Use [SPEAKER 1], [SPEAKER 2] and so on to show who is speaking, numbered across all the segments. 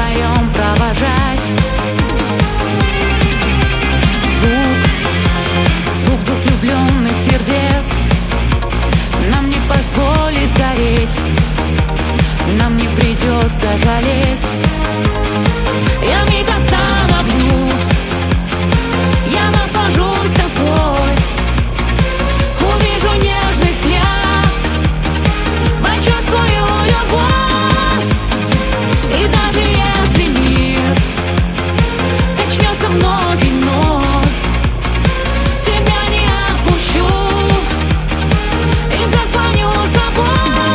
[SPEAKER 1] вдвоем провожать. Звук двух влюбленных сердец нам не позволит сгореть, нам не придется жалеть. Я вмиг остановлю, я наслажусь тобой, увижу нежный взгляд, почувствую любовь. И даже если мир качнется вновь и вновь, тебя не отпущу и заслоню собой.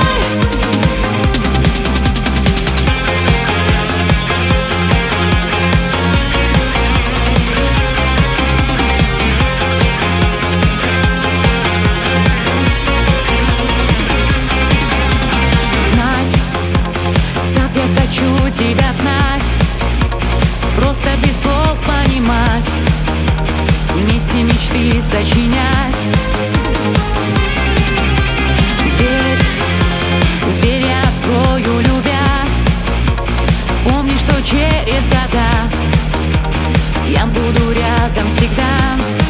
[SPEAKER 1] Хочу тебя знать, просто без слов понимать, вместе мечты сочинять. Верь, я открою, любя. Помни, что через года я буду рядом всегда.